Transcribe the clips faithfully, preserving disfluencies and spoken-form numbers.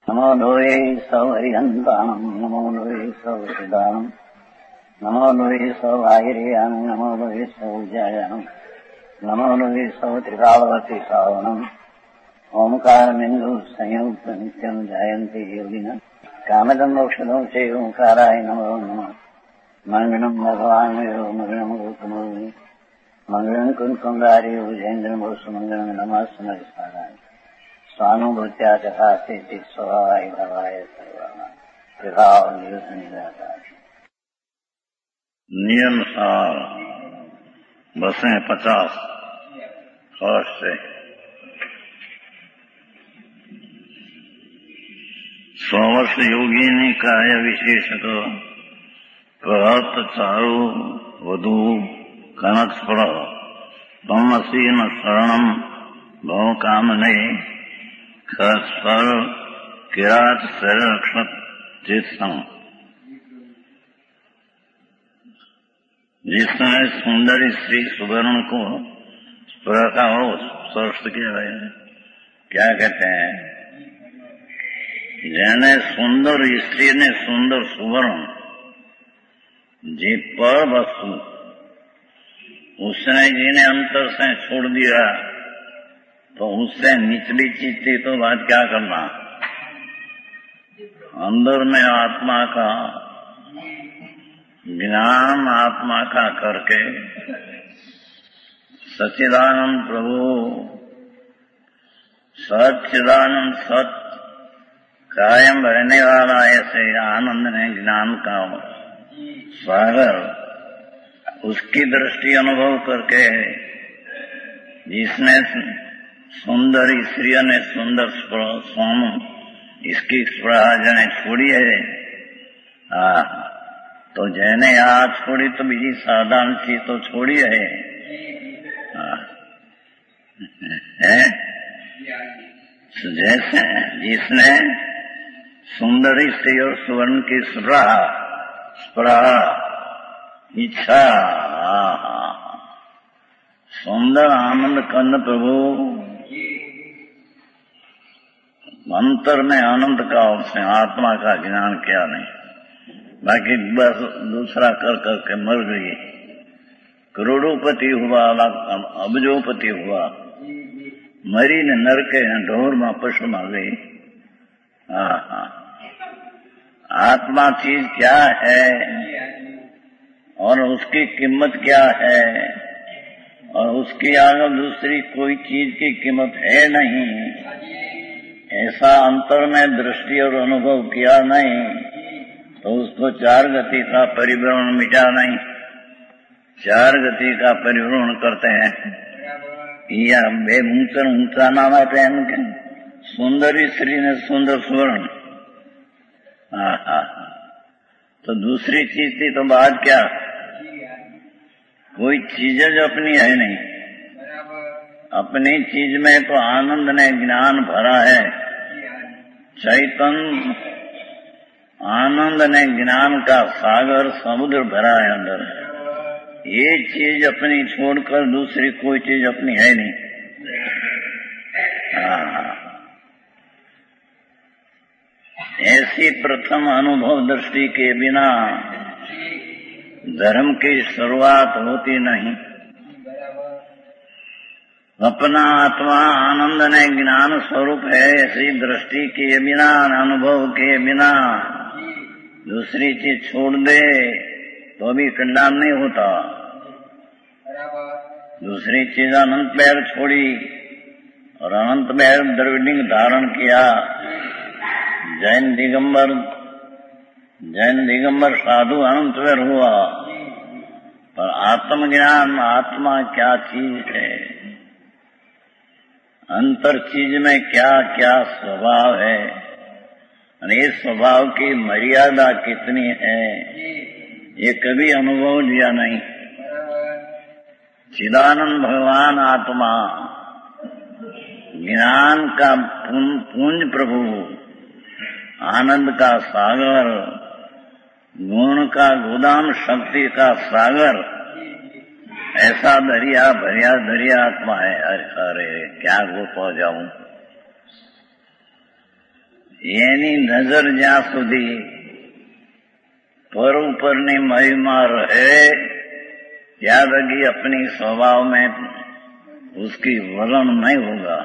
नमो लोये सौहरिहन्ताम् नमो लोये सौहृदाम् नमो लोये सौभागिर्याम् नमो लोये सौजायाम् नमो लोये सौत्रिकावती सावनम् ओंकारमिन्दु संयुक्त नित्यम् जायन्ति योगिनः कामदम् मोक्षदम् च ओंकाराय नमो नमः मङ्गलम् भगवान् यो मङ्गलम् गौतमोऽग्नि मङ्गलम् कुन्कुण्डारि विजेन्द्रमोसुमङ्गलम् नमः स्मरिस्मराय स्वानुभूत्या तथा स्थिति स्वभावाय भवाय सर्वाणां विभाव निरसनिराकार। नियम सार बसें पचास वर्ष से सौ वर्ष योगी ने काय विशेषक प्रहत चारु वधु कनक स्पर तमसी न शरणम भव कामने खर किरात शरक्षत चित्संग। जिसने सुंदरी स्त्री सुवर्ण को स्पर का हो स्पर्श किया है, क्या कहते हैं? जैने सुंदर स्त्री ने सुंदर सुवर्ण जी पर वस्तु उसने जिन्हें अंतर से छोड़ दिया तो उससे निचली चीज थी तो बात क्या करना। अंदर में आत्मा का ज्ञान आत्मा का करके सच्चिदानंद प्रभु सच्चिदानंद सत कायम रहने वाला ऐसे आनंद ने ज्ञान का सागर उसकी दृष्टि अनुभव करके जिसने सुंदर स्त्री ने सुंदर सोम इसकी स्पृहा जने छोड़ी है आ, तो जैने आज छोड़ी तो बीजी साधारण चीज तो छोड़ी है, आ, है? जैसे जिसने सुंदर स्त्री और सुवर्ण की स्पृहा स्पृहा इच्छा सुंदर आनंद कंद प्रभु अंतर में आनंद का उसने आत्मा का ज्ञान किया नहीं, बाकी बस दूसरा कर करके मर गई। करोड़ोपति हुआ अबजोपति हुआ मरी ने नरके ढोर में पशु में गई। आत्मा चीज क्या है और उसकी कीमत क्या है और उसकी आगे दूसरी कोई चीज की कीमत है नहीं, ऐसा अंतर में दृष्टि और अनुभव किया नहीं तो उसको चार गति का परिभ्रमण मिटा नहीं। चार गति का परिभ्रमण करते हैं या बे ऊंचा ऊंचा नाम है के सुंदरी स्त्री ने सुंदर सुवर्ण, तो दूसरी चीज थी तो बात क्या, कोई चीज जो अपनी है नहीं। अपनी चीज में तो आनंद ने ज्ञान भरा है, चैतन्य आनंद ने ज्ञान का सागर समुद्र भरा है अंदर। ये चीज अपनी छोड़कर दूसरी कोई चीज अपनी है नहीं। ऐसी प्रथम अनुभव दृष्टि के बिना धर्म की शुरुआत होती नहीं। अपना आत्मा आनंद ने ज्ञान स्वरूप है, ऐसी दृष्टि के बिना अनुभव के बिना दूसरी चीज छोड़ दे तो भी कल्याण नहीं होता। दूसरी चीज अनंत पैर छोड़ी और अनंत पैर द्रविडिंग धारण किया। जैन दिगंबर जैन दिगंबर साधु अनंत पैर हुआ, पर आत्मज्ञान आत्मा क्या चीज है, अंतर चीज में क्या क्या स्वभाव है और इस स्वभाव की मर्यादा कितनी है ये कभी अनुभव लिया नहीं। चिदानंद भगवान आत्मा ज्ञान का पुंज प्रभु आनंद का सागर गुण का गोदाम शक्ति का सागर ऐसा दरिया भरिया दरिया आत्मा है। अरे अरे क्या गो पा जाऊं। એની નજર જ્યાં સુધી पर ઉપરની મહિમા रहे ત્યાં लगी अपनी स्वभाव में उसकी वर्ण नहीं होगा,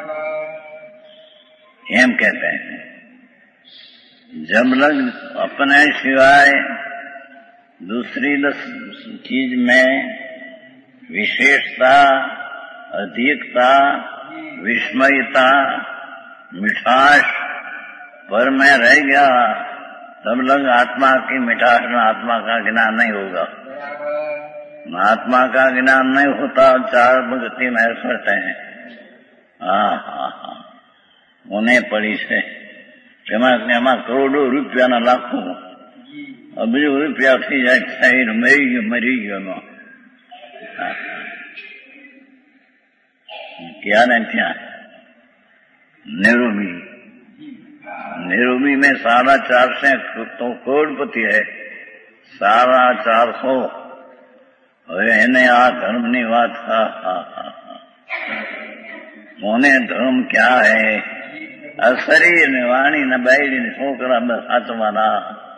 एम कहते हैं। जब लग अपने सिवाय दूसरी चीज में विशेषता, अधिकता, विस्मयता, मिठास पर मैं रह गया, तब लग आत्मा की मिठास में आत्मा का ज्ञान नहीं होगा। आत्मा का ज्ञान नहीं होता, चार भक्ति में करते हैं। हाँ हाँ हाँ उन्हें पड़ी से એમાં કરોડો રૂપિયાના લાખો બીજો રૂપિયા થઈ જાય, શરીર મરી ગયો મરી ગયો એમાં क्या नहीं क्या नेरोबी नेरोबी में साढ़ा चार से तो करोड़पति है, साढ़ा चार सौ એને આ ધર્મની વાત। હા હા હા મોને ધર્મ क्या है? शरीर ने वाणी न बैरी ने छोकरा बस आत्मा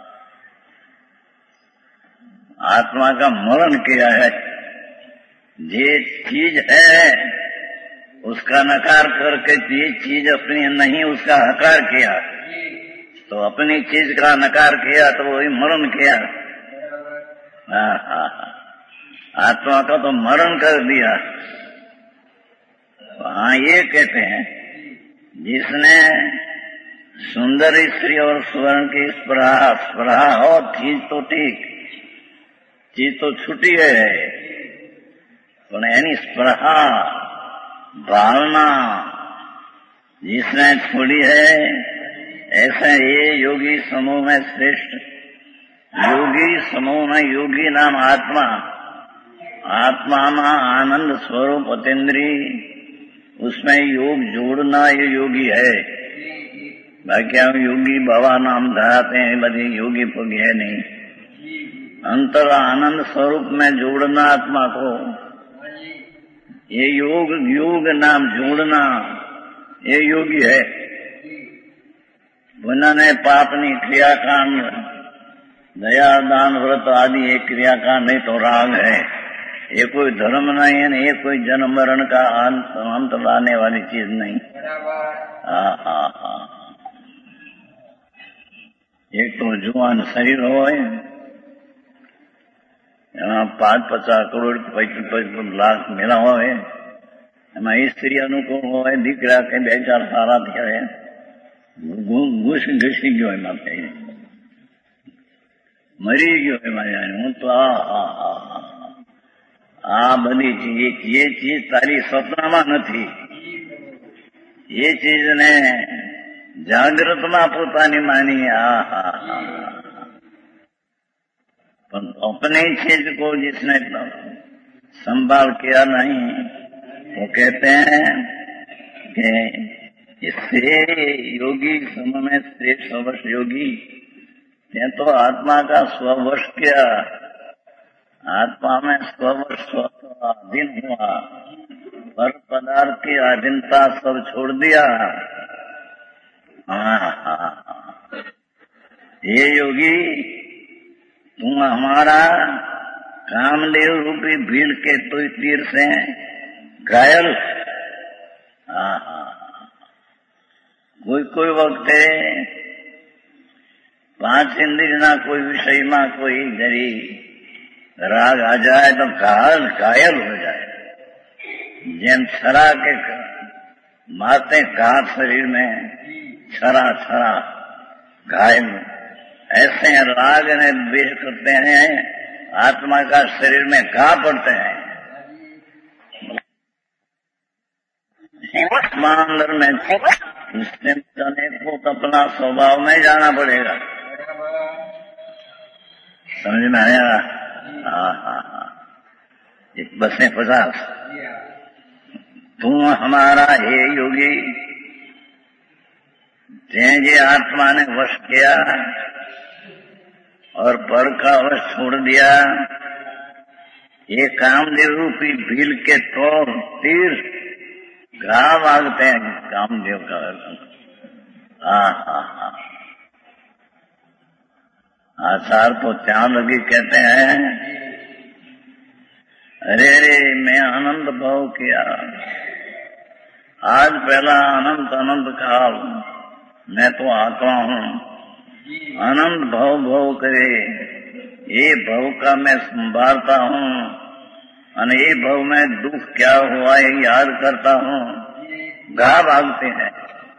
आत्मा का मरण किया है। ये चीज है उसका नकार करके ये चीज अपनी नहीं उसका हकार किया, तो अपनी चीज का नकार किया तो वही मरण किया। हाँ हाँ आत्मा का तो मरण कर दिया। हाँ ये कहते हैं जिसने सुंदर स्त्री और स्वर्ण की स्पृहा स्पृहा हो, चीज तो ठीक, चीज तो छुट्टी है, पर यानी स्पृहा भावना जिसने छोड़ी है, ऐसा ये योगी समूह में श्रेष्ठ योगी समूह में योगी नाम आत्मा, आत्मा में आनंद स्वरूप अतीन्द्रिय, उसमें योग जोड़ना ये योगी है। बाकी हम योगी बाबा नाम धराते हैं, बड़ी योगी फोगी है नहीं। अंतर आनंद स्वरूप में जोड़ना आत्मा को, ये योग योग नाम जोड़ना ये योगी है। उन्होंने पापनी क्रियाकांड दया दान व्रत आदि एक क्रियाकांड नहीं तो राग है, ये कोई धर्म नहीं है, ये कोई जन्म मरण का अंत लाने वाली चीज नहीं। हाँ हाँ हाँ एक तो जुआन शरीर हो, पांच पचास करोड़ पच्चीस लाख मेला हो, स्त्री अनुकूल हो, दीकरा के बे चार सारा थया है, घुस घुसी गयो एम मरी गयो एम हूँ तो आ हा हा आ बनी चीज ये चीज तारी स्वप्न में नहीं, ये चीज ने जागृत में पोतानी मानी। आ हा हा अपनी चीज को जिसने संभाल किया नहीं, वो कहते हैं कि इससे योगी समय में श्रेष्ठ स्ववश योगी ने तो आत्मा का स्ववश किया, आत्मा में स्ववश स्वाधीन हुआ, पर पदार्थ की अधीनता सब छोड़ दिया। हाँ हाँ ये योगी तुम हमारा कामदेव रूपी भीड़ के तो तीर से घायल। हाँ हाँ कोई कोई वक्त पांच इंद्रिय ना कोई विषय में कोई जरी राग आ जाए तो घायल घायल हो जाए, जेम छरा के मारते घात शरीर में छरा छरा घायल, ऐसे राग ने द्वेष करते हैं, आत्मा का शरीर में घा पड़ते हैं। अंदर में उसने को तो अपना स्वभाव में जाना पड़ेगा। समझ में आया? हाँ हाँ हाँ एक बसे पचास तू हमारा हे योगी, जे आत्मा ने वश किया और पर का वश छोड़ दिया, ये कामदेव रूपी भील के तौर तीर घा मांगते हैं। कामदेव का हाँ हाँ हाँ आचार तो चार लगी कहते हैं, अरे रे मैं अनंत भाव किया, आज पहला अनंत अनंत काल मैं तो आत्मा हूँ, अनंत भव भव करे ये भव का मैं संभालता हूँ, और ये भव में दुख क्या हुआ ये याद करता हूँ, गा भागते हैं।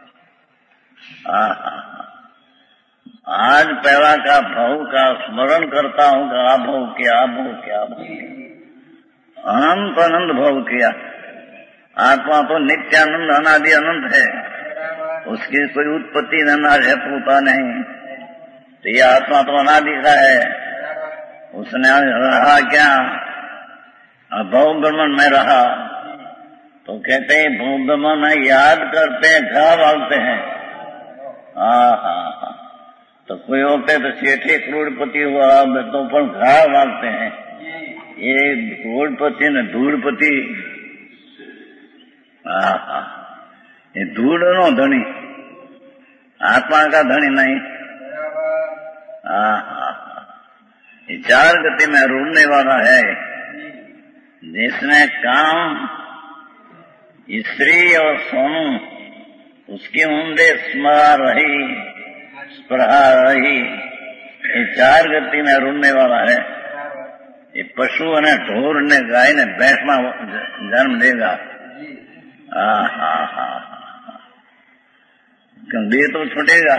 आज पहला का भव का स्मरण करता हूँ, गा भव क्या भव क्या भव, अनंत अनंत भव किया। आत्मा तो नित्यानंद अनादि अनंत है, उसकी कोई उत्पत्ति न नाश है, पूता नहीं, तो ये आत्मा तो अनादि का है। उसने रहा क्या, भव ब्रह्मण में रहा, तो कहते हैं भव ब्रह्मण में याद करते हैं, घा भागते हैं। हाँ हाँ हाँ तो कोई होते तो सेठे करोड़पति हुआ, तो पर घा भागते हैं। ये करोड़पति न धूड़पति, हाँ हाँ ये धूड़ नो धनी, आत्मा का धनी नहीं। हाँ हाँ ये चार गति में रूढ़ने वाला है, जिसने काम स्त्री और सोनू उसकी ऊंडे स्मरा रही स्पृहा रही, ये चार गति में रूढ़ने वाला है। ये पशु ने ढोर ने गाय ने भैंस में जन्म देगा। हाँ हाँ हाँ देह तो छूटेगा,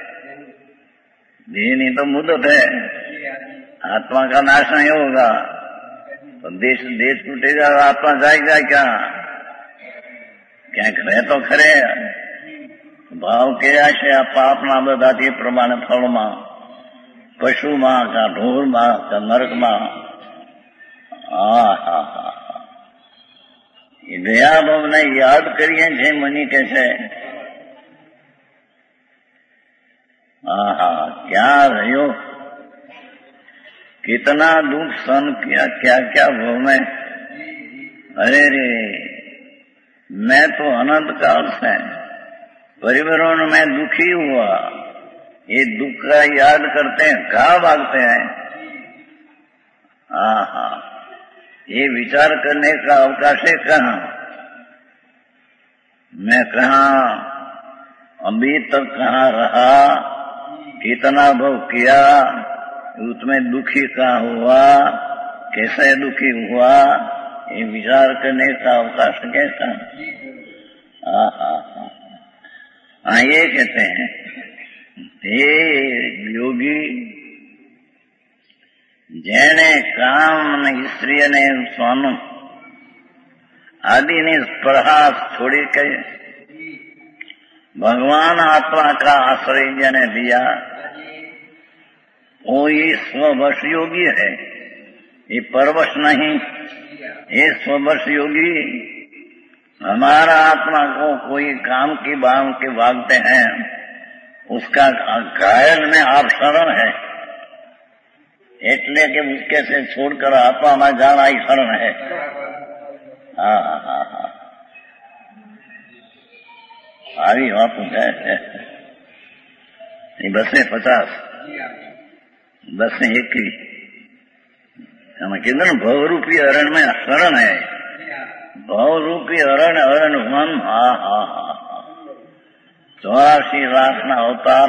देह नहीं तो मुद्दत है, आत्मा का नाश नहीं होगा तो देश देश छूटेगा, आत्मा जाएगा क्या, क्या करे तो खरे भाव के आशय पाप ना बधाती प्रमाण फल मां, पशु मां का ढोर मां का नरक मां। हा हा हा दया भाव ने याद करिए जे मनी कैसे, हा हा क्या रहो, कितना दुख सहन किया, क्या क्या भव में। अरे रे मैं तो अनंत काल से परिवारों में दुखी हुआ, ये दुख का याद करते हैं, घा भागते हैं। हाँ हाँ ये विचार करने का अवकाश है कहाँ, मैं कहाँ अभी तक कहाँ रहा, कितना भव किया, उसमें दुखी कहाँ हुआ, कैसे दुखी हुआ, ये विचार करने का अवकाश कैसा। हाँ हाँ हाँ हाँ ये कहते हैं, हे योगी जेने काम ने स्त्री ने स्वानु आदि ने स्पर्हा छोड़ी के भगवान आत्मा का आश्रय जने दिया, वो ये स्ववश योगी है, ये परवश नहीं। ये स्ववश योगी हमारा आत्मा को कोई काम की बाम के भागते हैं, उसका घायल में आप शरण है, એટલે કે उसके से छोड़कर आत्मा में जाना ही शरण है। हाँ हाँ हाँ हाँ આવી વાત है। बसे पचास बसे इक्की किधर भवरूपी अरण में शरण है, भवरूपी अरण अरण वन। हा हा हा चौरासी लाख ना अवतार,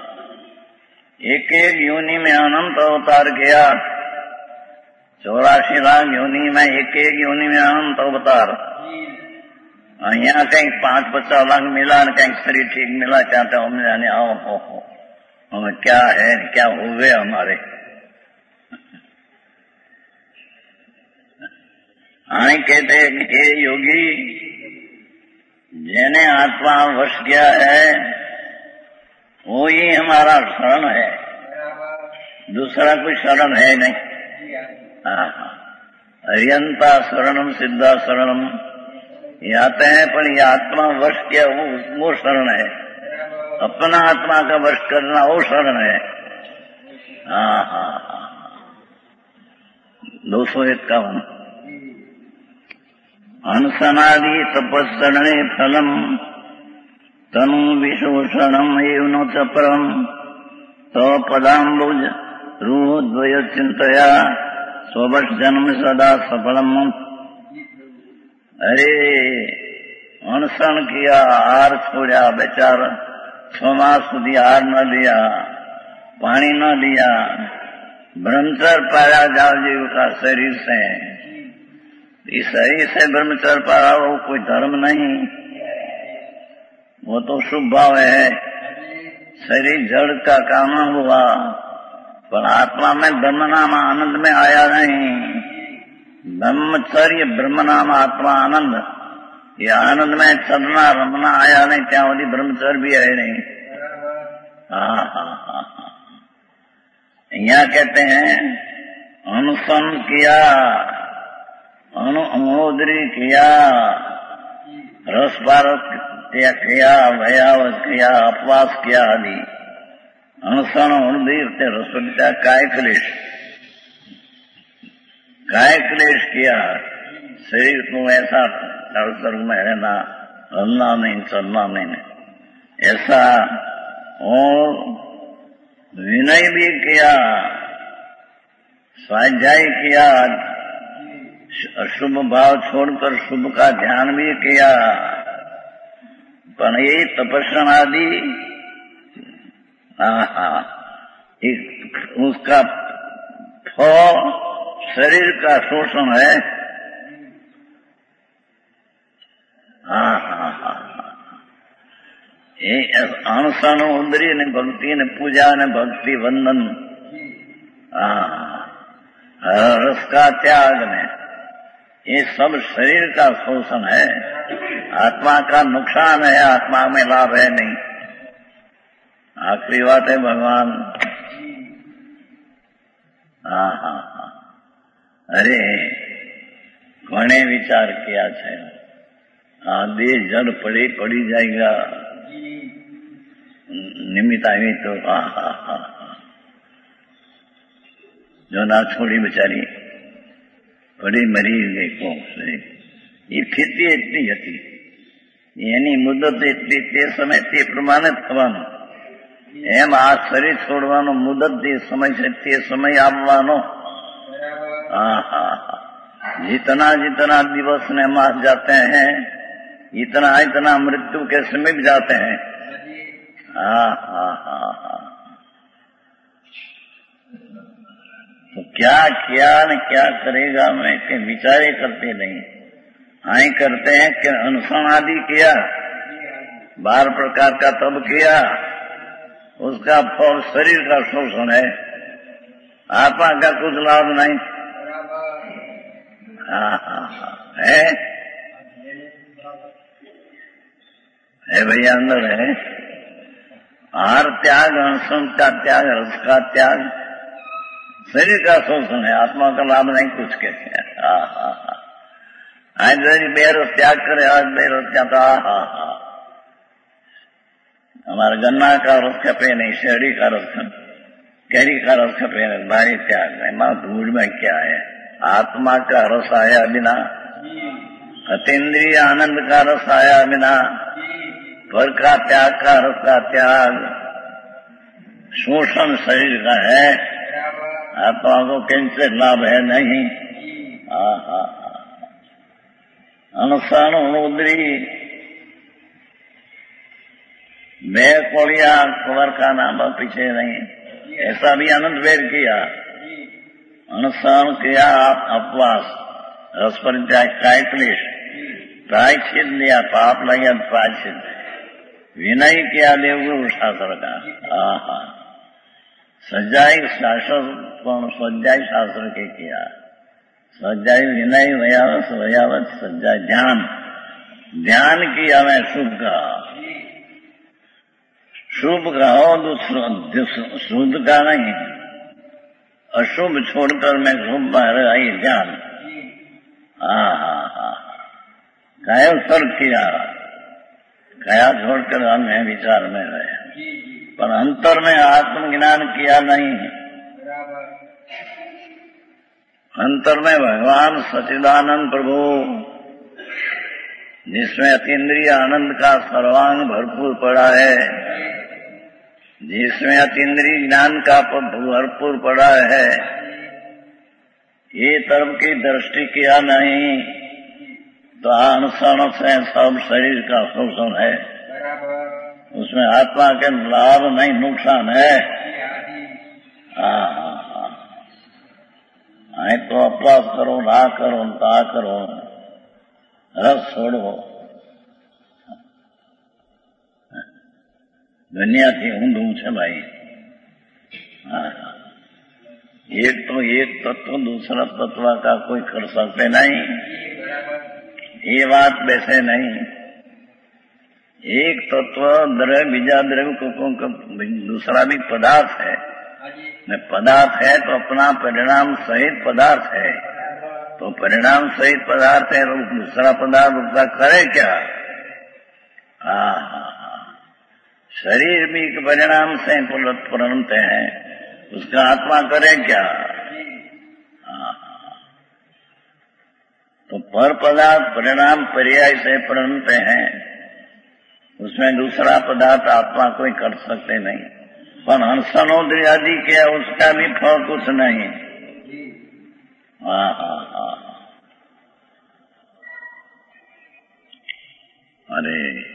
एक एक योनि में अनंत अवतार किया, चौरासी लाख योनि में एक एक योनि में अनंत अवतार। यहाँ कहीं पांच पचास लाख मिला, कहीं शरीर ठीक मिला, चाहते हम जाने आओ हो हो हमें क्या है क्या हो गए हमारे। आई कहते हे योगी जिन्हें आत्मा वश किया है वो ही हमारा शरण है, दूसरा कोई शरण है नहीं। अरियंता शरणम सिद्धा शरणम ये आते हैं, पर ये आत्मा वश किया वो वो शरण है, अपना आत्मा का वश करना वो शरण है। हाँ हाँ हाँ दो सौ इक्यावन अनसनादि तपस्सरणे फलम तनु विशोषणम एवं च परम तो पदाम्बुज रूहोद्वय चिंतया स्ववर्ष जन्म सदा सफलम। अरे अनशन किया, आहार छोड़ा, बेचारा छह मास सुधी आहार न लिया, पानी न लिया, ब्रह्मचर्य पाया जावजीव का शरीर से। इस शरीर से ब्रह्मचर्य पाया वो कोई धर्म नहीं, वो तो शुभ भाव है। शरीर जड़ का काम हुआ, पर आत्मा में ब्रह्म नाम आनंद में आया नहीं। ब्रह्मचर्य ब्रह्म नाम आत्मा आनंद, ये आनंद में चलना रमना आया नहीं, क्या वाली ब्रह्मचर्य भी है नहीं। हाँ हाँ हाँ हाँ यहाँ कहते हैं अनुसन किया, अनुमोदरी किया, रसपारक किया, भयावत किया, अपवास किया आदि। अनुसन अनुदीर्घ रसोदिता काय क्लेश, काय क्लेश किया। शरीर को ऐसा स्वर्ग में रहना, हलना नहीं, चलना नहीं, ऐसा। और विनय भी किया, स्वाध्याय किया, अशुभ भाव छोड़कर शुभ का ध्यान भी किया। पर ये तपस्या आदि उसका फल शरीर का शोषण है। हाँ हाँ हाँ अणसन उंदरी ने भक्ति ने पूजा ने भक्ति वंदन, रस का त्याग ने, ये सब शरीर का शोषण है, आत्मा का नुकसान है, आत्मा में लाभ है नहीं। आखिरी बात है भगवान। हाँ हाँ हाँ अरे घणे विचार किया है, आदि जड़ पड़ी पड़ी जाएगा, निमित्त आई तो हा हा हा जो ना छोड़ी बेचारी पड़ी मरी गई को ये खेती એટલી હતી, એની મુદત એટલી, તે સમય તે પ્રમાણે થવાનું। એમ આ શરીર છોડવાનો મુદત જે સમય છે તે સમય આવવાનો। હા હા હા जितना जितना दिवस ने मास जाते हैं, इतना इतना मृत्यु के समीप जाते हैं। हाँ हाँ हाँ हाँ तो क्या किया न क्या करेगा मैं के विचारे करते नहीं। आई करते हैं कि अनुसरण आदि किया, बारह प्रकार का तब किया, उसका फल शरीर का शोषण है, आत्मा का कुछ लाभ नहीं। हाँ हाँ हाँ है है भैया अंदर है। आहार त्याग, अनशन का त्याग, रस का त्याग, शरीर का शोषण है, आत्मा का लाभ नहीं कुछ कहते हैं। हाँ हाँ हाँ आज बेरस त्याग करे, आज बेरस त्याग। हाँ हाँ हाँ हमारे गन्ना का रस खपे नहीं, शेरडी का रस खपे, कैरी का रस खपे नहीं, भारी त्याग नहीं। मां धूल में क्या है, आत्मा का रस आया बिना, अतीन्द्रिय आनंद का रस आया बिना, पर का त्याग का रस का त्याग शोषण शरीर का है, आत्मा को किंचित लाभ है नहीं। आहा अनुसार उद्री वे कोड़िया कुंवर का नाम पीछे नहीं, ऐसा भी आनंद वेद किया। अनुसार किया अपवास, रस परित्याग, काय क्लेश, प्रायश्चित दिया, पाप लगे प्रायश्चित, विनय किया देवगुरु शास्त्र का। आहा सज्जाई शास्त्र कौन, सज्जाई शास्त्र के किया, सज्जाई विनय वयावत वयावत सज्जाई ध्यान, ध्यान किया मैं शुभ का, शुभ का हो तो शुद्ध का नहीं, अशुभ छोड़कर मैं शुभ में आई ध्यान। हाँ हाँ हाँ काया सर्व किया, काया छोड़कर हमने विचार में रहे, पर अंतर में आत्मज्ञान किया नहीं। अंतर में भगवान सच्चिदानंद प्रभु जिसमें अतीन्द्रिय आनंद का सर्वांग भरपूर पड़ा है, जिसमें अतीन्द्रिय ज्ञान का भरपूर पड़ा है, ये तरफ की दृष्टि किया नहीं तो अनशन से सब शरीर का शोषण है, उसमें आत्मा के लाभ नहीं नुकसान है। हाँ हाँ हाँ, आई तो अपवाद करो, ना करो, ता करो, रस छोड़ो, दुनिया की ऊंधू है भाई। हाँ, एक तो एक तत्व दूसरा तत्व का कोई कर सकते नहीं, ये बात वैसे नहीं। एक तत्व द्रव्य बीजा द्रव्य को दूसरा भी पदार्थ है, पदार्थ है तो अपना परिणाम सहित पदार्थ है, तो परिणाम सहित पदार्थ है, दूसरा पदार्थ उसका करे क्या? हाँ हाँ हाँ, शरीर भी एक परिणाम से परिणत है, उसका आत्मा करे क्या? हाँ हाँ, तो पर पदार्थ परिणाम पर्याय से परिणत है, उसमें दूसरा पदार्थ आत्मा कोई कर सकते नहीं। पर हंसनोदरी आदि क्या, उसका भी फल कुछ नहीं। हाँ हाँ हाँ, अरे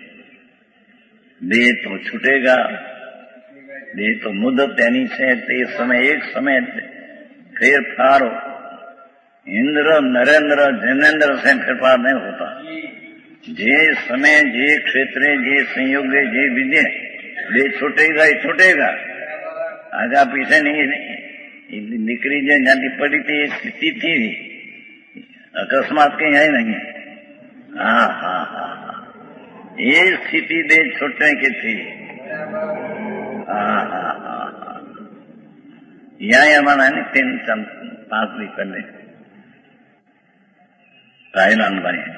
देह तो छूटेगा, देह तो मुद्दत यानी से इस समय एक समय फिर फारो इंद्र नरेंद्र जनेन्द्र से फिर पार नहीं होता। जे समय जे क्षेत्र जे संयोग जे विधि देह छूटेगा ही छूटेगा, आगा पीछे नहीं, नहीं निकली जो जाती पड़ी थी स्थिति थी, अकस्मात कहीं है नहीं। हाँ हाँ हाँ हाँ, ये स्थिति दे छूटने की थी। हाँ हाँ हाँ हाँ, यहाँ हमारा नहीं तीन पांच भी कर ले ताइलान भाई।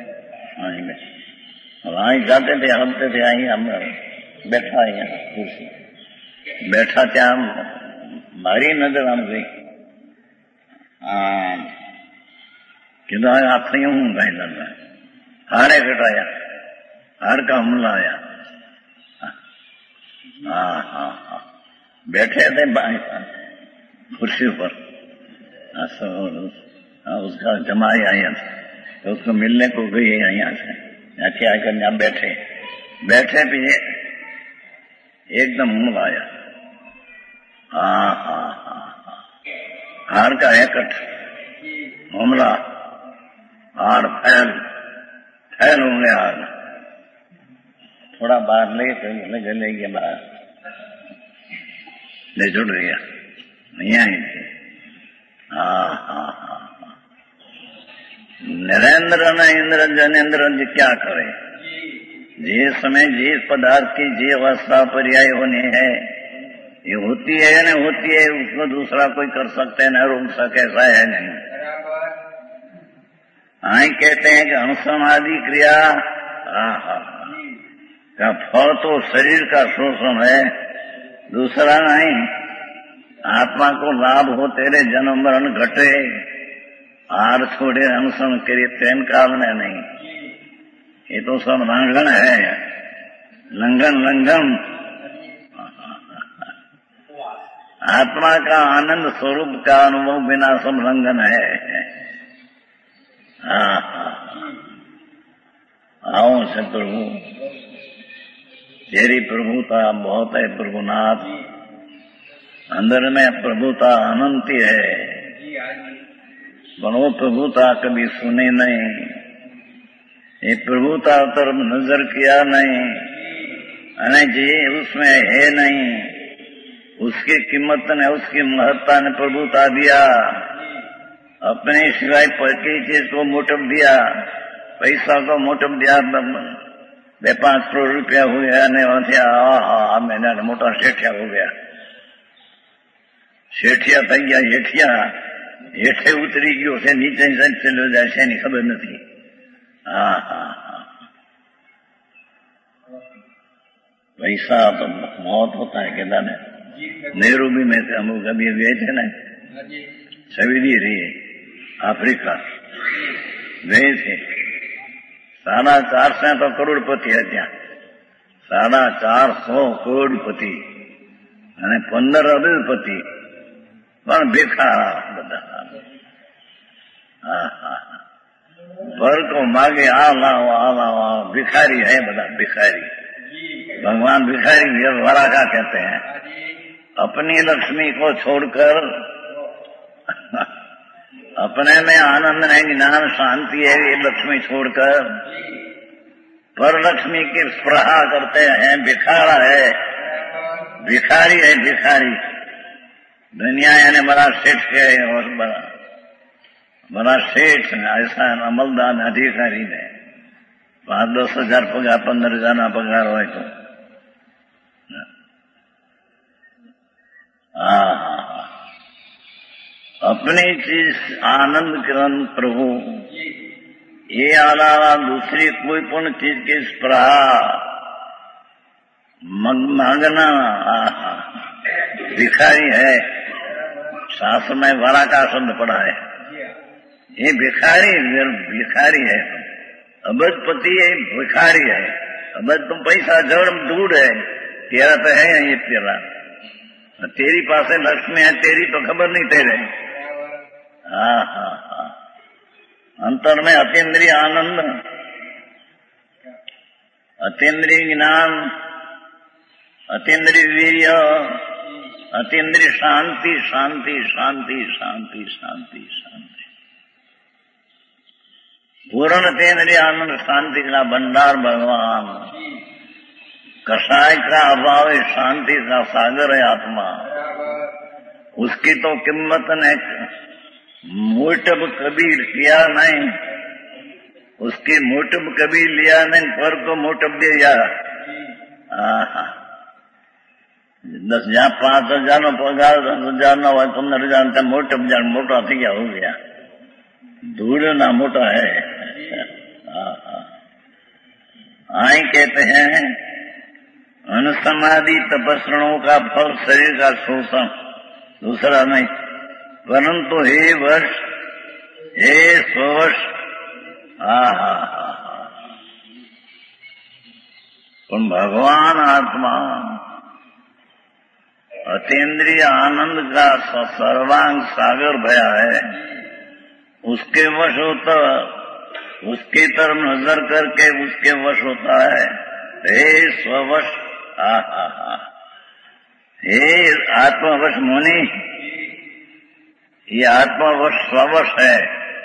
वहां जाते थे, हलते थे, आई हम बैठा यहाँ कुर्सी बैठा त्या मारी नजर आम गई कि आखिरी हूं भाई लगा हारे कटाया, हार का हमला आया। हाँ हाँ हाँ, बैठे थे कुर्सी पर, उसका जमाई आया तो उसको मिलने को गई यहाँ से, यहाँ आकर यहाँ बैठे बैठे भी एकदम मुंह आया। हाँ हाँ हाँ, हार का एकट हमला, हार फैल फैल हो गया, हार थोड़ा बाहर ले ले ले गया, बाहर ले जुड़ गया, नहीं आई थी। हाँ हाँ हाँ, नरेंद्र न इंद्र जनेन्द्र जी क्या करे, जिस समय जिस पदार्थ की जी अवस्था पर्याय होनी है, ये होती है या नहीं होती है, उसको दूसरा कोई कर सकते न रोक सके, ऐसा है नहीं। आई कहते हैं कि अनुसमाधि क्रिया का फल तो शरीर का शोषण है, दूसरा नहीं। आत्मा को लाभ हो तेरे जन्म मरण घटे, हार छोड़े अनुसरण करे तेन काल में नहीं, ये तो सब लंघन है, लंघन लंघन। आत्मा का आनंद स्वरूप का अनुभव बिना सब लंघन है। हाँ आओ से प्रभु, तेरी प्रभुता बहुत है प्रभुनाथ, अंदर में प्रभुता अनंत है, बनो प्रभुता कभी सुने नहीं, ये प्रभुता तरफ नजर किया नहीं, अने जी उसमें है नहीं, उसकी कीमत ने उसकी महत्ता ने प्रभुता दिया, अपने सिवाय की चीज को मोटप दिया, पैसा को मोटप दिया, बे पांच करोड़ रुपया हो गया ने हाँ मैंने मोटा सेठिया हो गया, सेठिया थी गया, हेठिया हेठे उतरी गयो से नीचे चलो जाए से नहीं खबर नहीं। हाँ हाँ हाँ, पैसा तो बहुत होता है कहता ने, नेहरू भी में हम कभी गए थे ना, सवेरी रही अफ्रीका गए थे, साढ़ा चार सौ तो करोड़पति है ત્યાં સાડા ચારસો કરોડપતિ અને પંદર અબજપતિ પણ ભિખારા બધા पर को मांगे आ लाओ आ लाओ आ भिखारी है बड़ा भिखारी। भगवान भिखारी वरा का कहते हैं, अपनी लक्ष्मी को छोड़कर अपने में आनंद है, ज्ञान शांति है, ये लक्ष्मी छोड़कर पर लक्ष्मी की स्पृहा करते हैं, भिखारा है, भिखारी है भिखारी। दुनिया यानी बड़ा सेठ है और बड़ा बड़ा सेठ ऐसा अमलदार अधिकारी ने पांच दस हजार पगार पंद्रह हजार ना पगार हो तो अपनी चीज आनंद किरण प्रभु ये अलावा दूसरी कोई पूर्ण चीज की स्पृहा मांगना भिखारी है। शास्त्र में वरा का शब्द पड़ा है, ये भिखारी भिखारी है, अबजपति है भिखारी है। अबज तुम पैसा जड़ दूर है, तेरा तो है ये तेरा, तेरी पासे लक्ष्मी है, तेरी तो खबर नहीं तेरे। हाँ हाँ हाँ अंतर में अतीन्द्रिय आनंद, अतीन्द्रिय ज्ञान, अतीन्द्रिय वीर्य, अतीन्द्रिय शांति शांति शांति शांति शांति शांति पूर्ण तेन्द्रिय आनंद शांति का भंडार भगवान। कषाय का अभाव शांति का सागर है आत्मा, उसकी तो कीमत ने मोटब कभी किया नहीं, उसकी मोटब कभी लिया नहीं, पर को मोटब दिया। दस हजार पांच हजार नो पगार दस हजार नो हो पंद्रह हजार मोटब हजार मोटा थी गया हो गया, धूल ना मोटा है। आई कहते हैं अनुसमाधि तपस्रणों का फल शरीर का शोषण, दूसरा नहीं, परंतु हे वर्ष हे स्वश हा हा हा भगवान आत्मा अतीन्द्रिय आनंद का सर्वांग सागर भया है, उसके वश होता, उसकी तरफ नजर करके उसके वश होता है। हे स्ववश हा हा हा हे आत्मवश मुनि, ये आत्मवश स्ववश है।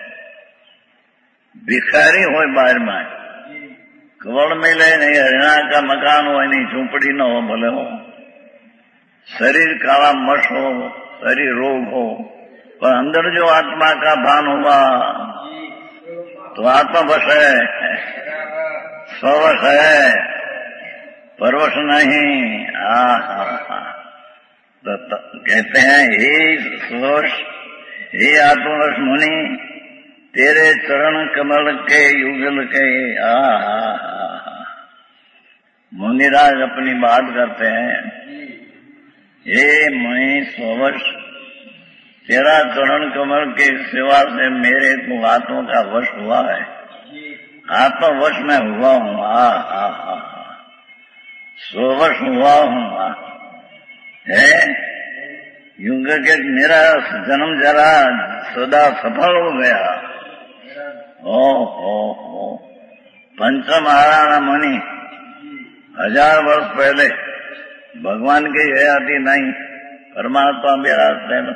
भिखारी हो बाहर में कवड़ मिले नहीं, हरियाणा का मकान हो नहीं, झूंपड़ी न हो, भले हो शरीर काला मश हो, शरीर रोग हो, पर अंदर जो आत्मा का भान होगा तो आत्मवश है, स्ववश है, परवश नहीं। आ हा हा तो कहते हैं हे स्ववश हे आत्मवश मुनि, तेरे चरण कमल के युगल के आ हा हा मुनिराज अपनी बात करते हैं, हे मुनि स्ववश, तेरा चरण कमल के सिवा से मेरे को आत्मा का वश हुआ है, आत्मवश में हुआ हूँ। आ हा हा स्ववश हुआ हूँ है युग के मेरा जन्म जरा सदा सफल हो गया। ओ हो हो पंचम महाराणा मुनि हजार वर्ष पहले भगवान की हयाती नहीं, परमात्मा विराजते हैं,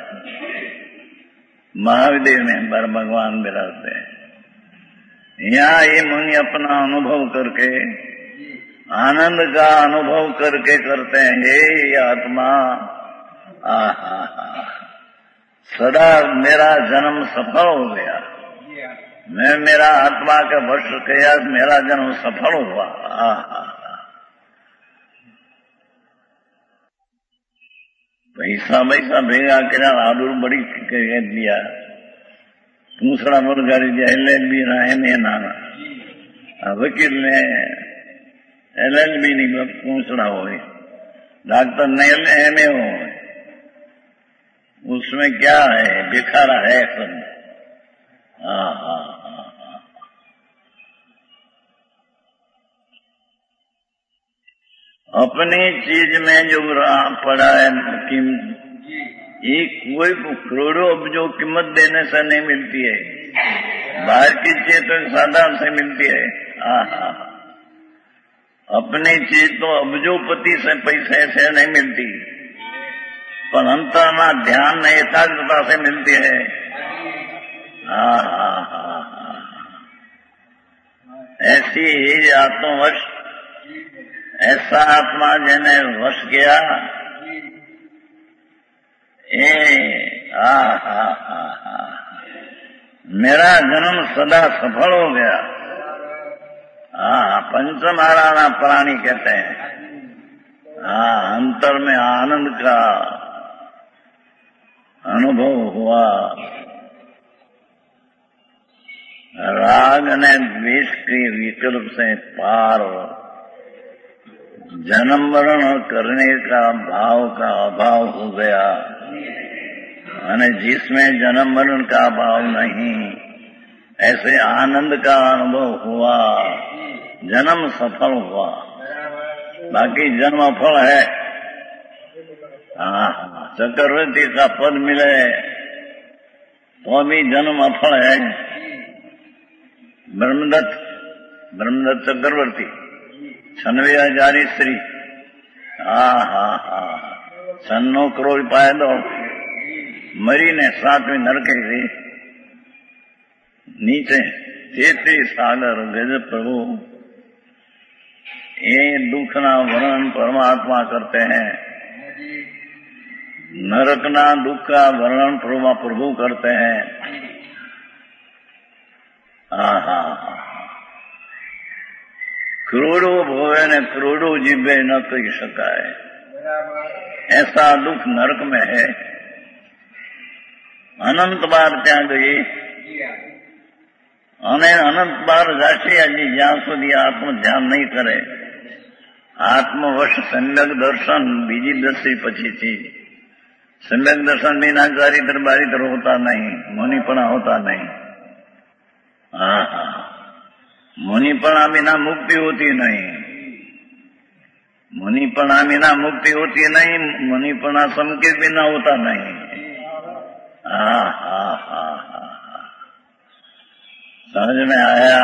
महावीर में पर भगवान विराजते हैं। यहाँ ये मुनि अपना अनुभव करके आनंद का अनुभव करके करते हैं, हे आत्मा आ हा हा सदा मेरा जन्म सफल हो गया, मैं मेरा आत्मा का वश किया, मेरा जन्म सफल हुआ। आ हा पैसा पैसा भेगा करा आलू बड़ी दिया, दूसरा मुर्गा दिया, एल एल बी रहे ने नाना वकील ने एल एल बी नहीं पूछना हो, डॉक्टर ने एम ए हो, उसमें क्या है, भिखारा है सब। हाँ हाँ हाँ अपनी चीज में जो पड़ा है कीमत, ये कोई करोड़ों अब्जों कीमत देने से नहीं मिलती है। बाहर की चीज तो साधारण से मिलती है। आहा, अपनी चीज तो अब्जोपति से पैसे से नहीं मिलती, पर अंतरमा ध्यान में एकाग्रता से मिलती है। आहा, ऐसी ही आत्मवश, ऐसा आत्मा जिन्हें वश किया, ए आहा, मेरा जन्म सदा सफल हो गया। हाँ, पंचमहाराणा प्राणी कहते हैं। हाँ, अंतर में आनंद का अनुभव हुआ। राग ने द्वेष के विकल्प से पार जन्म मरण करने का भाव का अभाव हो गया, और जिसमें जन्म मरण का भाव नहीं, ऐसे आनंद का अनुभव हुआ। जन्म सफल हुआ, बाकी जन्म फल है। हाँ, चक्रवर्ती का पद मिले तो भी जन्म अफल है। ब्रह्मदत्त ब्रह्मदत्त चक्रवर्ती छनवे हजारी श्री, हा हा हा सन्नो करोड़ पाए दो मरी ने सातवीं नरके थी नीचे तेतरी सागर गज प्रभु। ये दुखना वर्णन परमात्मा करते हैं, नरकना दुख का वर्णन प्रभु करते हैं। आहा, करोड़ों भोवे ने करोड़ों जीवे न कही सकाए, ऐसा दुख नरक में है। अनंत बार त्या गई અને અનંત બાર જાશે હજી જ્યાં સુધી આત્મ ધ્યાન નહીં કરે। આત્મવશ સમ્યક દર્શન બીજી દસરી પછીથી। સમ્યક દર્શન बिना ચારિત્ર બારિત્ર હોતા નહીં, મુનિપણા હોતા નહીં। હા હા, मुनिपणा बिना मुक्ति होती नहीं, मुनिपणा बिना मुक्ति होती नहीं, मुनिपणा सम के बिना होता नहीं। हा हा हा हा, समझ में आया?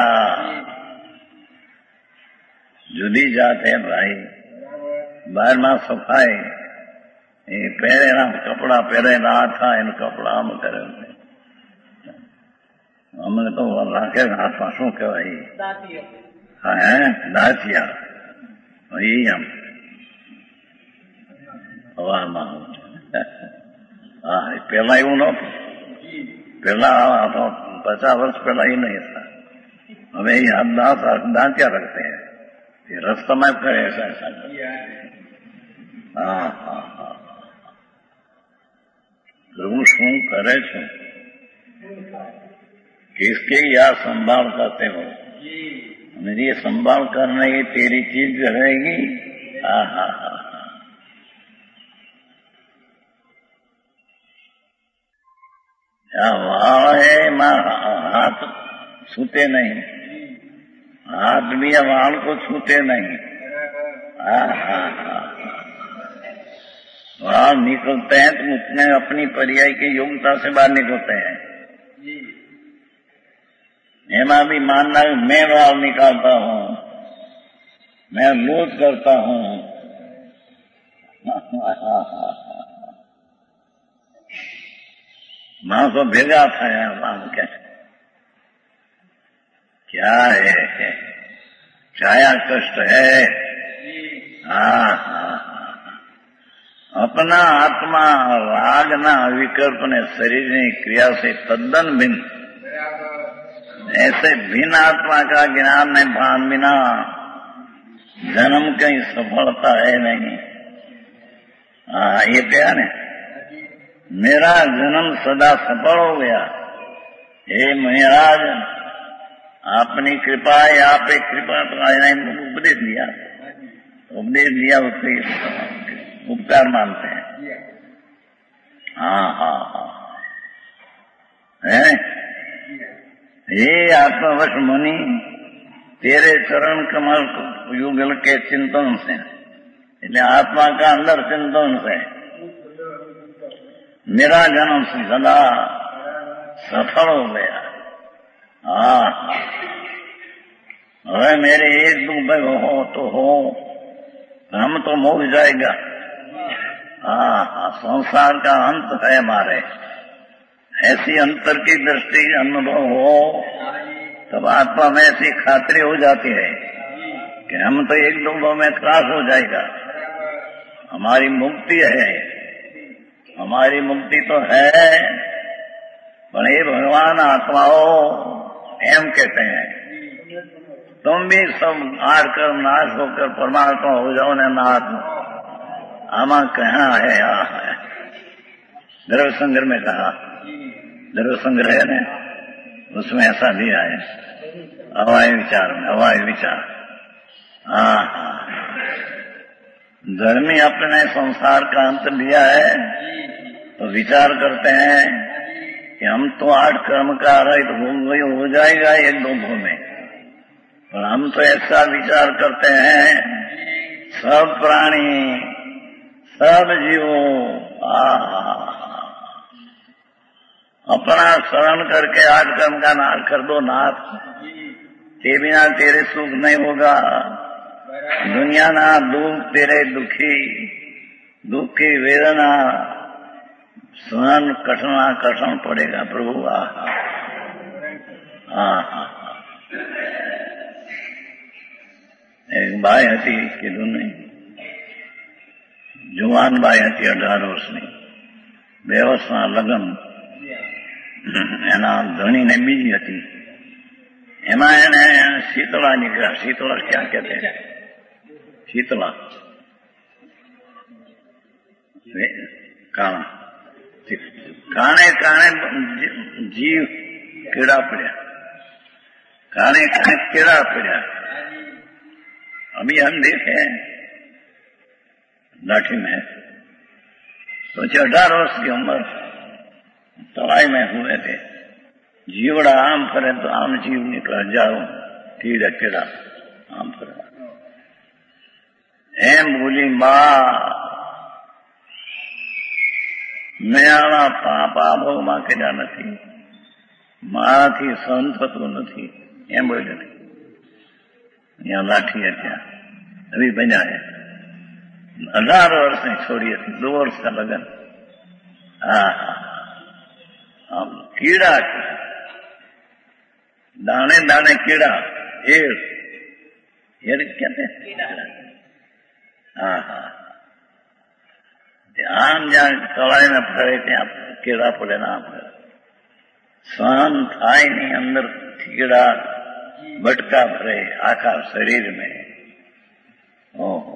जुदी जात है भाई। बार में सफाई पहरे ना कपड़ा पहरे ना था इन कपड़ा हम करे अમને તો રાખે હાથમાં શું કહેવાય? હા હે દાંતિયા એ આમ હવામાં હા પેલા એવું નહોતું। પેલા પચાસ વર્ષ પહેલા એ નહીં હતા। હવે એ દાંતિયા રખते हैं, ये रस्ता में करे ऐसा ऐसा। हाँ हाँ हाँ, હું શું કરે છું किसके या संभाल करते हो? ये संभाल करना ये तेरी चीज रहेगी। हाँ हाँ हाँ, वाल है मां हाथ छूते नहीं, हाथ भी वाल को छूते नहीं। हाँ हाँ हाँ, वाल निकलते हैं तो उसमें अपनी पर्याय की योग्यता से बाहर निकलते हैं। एमा भी मानना मैं वाल निकालता हूँ, मैं लूट करता हूँ। मां को भेजा था मान के क्या है, छाया कष्ट है। हाँ हाँ, अपना आत्मा राग ना विकल्प ने शरीर की क्रिया से तद्दन भिन्न, ऐसे भिन्न आत्मा का ज्ञान में भान बिना जन्म कहीं सफलता है नहीं। हाँ ये क्या है, मेरा जन्म सदा सफल हो गया। हे महाराज अपनी कृपा है, आप एक कृपा तो उपदेश दिया, उपदेश दिया उससे उपकार मानते हैं। हाँ हाँ हाँ, है हे आत्मवश मुनि तेरे चरण कमल युगल के चिंतन से એટલે આત્મા का अंदर चिंतन से मेरा जन्म सदा सफल हो गया। हाँ, अरे मेरे एक दो भाई हो तो हो, हम तो मोह जाएगा। हाँ हाँ, संसार का अंत है हमारे, ऐसी अंतर की दृष्टि अनुभव हो तब आत्मा में ऐसी खातरी हो जाती है कि हम तो एक दो भाव में त्रास हो जाएगा। हमारी मुक्ति है, हमारी मुक्ति तो है, पर हे भगवान आत्माओं एम कहते हैं तुम भी सब आड़ कर नाश होकर परमात्मा हो जाओ न नाथ। आमा कहाँ है, यहाँ है। द्रव्य संग्रह में कहा, द्रव्य संग्रह है ने उसमें ऐसा दिया है हवाई विचार में, हवाई विचार। हाँ हाँ, धर्मी अपने संसार का अंत लिया है तो विचार करते हैं कि हम तो आठ कर्म का रहित हो गई हो जाएगा एक दो भू में, पर हम तो ऐसा विचार करते हैं सब प्राणी सब जीवों अपना शरण करके आठ कर्म का नाश कर दो नाथ, के बिना तेरे सुख नहीं होगा। दुनिया ना दुख तेरे दुखी, दुख की वेदना सहन कठिना कठिन पड़ेगा प्रभु। आहा आहा, एक बाई હતી કીધું નહીં, જુવાન બાઈ હતી અઢાર વર્ષની, બે વર્ષના લગ્ન એના ધણીને બીજી હતી, એમાં એને શીતળા નીકળ્યા। શીતળા ક્યાં કહેते हैं? શીતળા કાણા, કાણે કાણે જીવ कीड़ा पड़ा, काने काने कीड़ा पड़ा। अभी हम देखे लाठी में तो अठारह वर्ष की उम्र तलाई में हुए थे, जीवड़ा आम फरे तो आम जीव निकल जाओ, कीड़ा कीड़ा आम फरे। एम बोली मां મેળા પાપા ભોગમાં કર્યા નથી, મારાથી સહન થતું નથી એમ બોલ્યો નહીં। અહીંયા લાઠી ત્યાં અભી બન્યા है, अठारह वर्ष में छोड़ी थी, दो वर्ष का लगन। हाँ हाँ, कीड़ा दाने दाने कीड़ा, एड़ एड़ कहते हैं। हाँ हाँ, आम जहाँ कलाई में फरे ત્યાં कीड़ा પડે ના પડે, सहन થાય नहीं, अंदर कीड़ा भटका भरे आखा शरीर में। ओहो,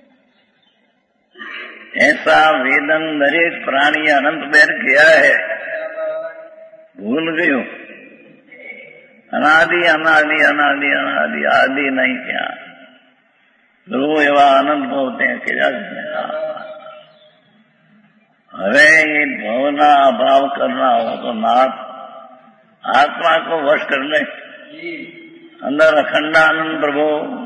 ऐसा वेदन दरेक प्राणी अनंत बेर किया है, भूल गयो। अनादि अनादि अनादि अनादि आदि नहीं क्या, ध्रुव एवं अनंत होते हैं कि हवे ये भावना अभाव करना हो तो नाथ आत्मा को वश कर ले। अंदर अखंडानंद प्रभु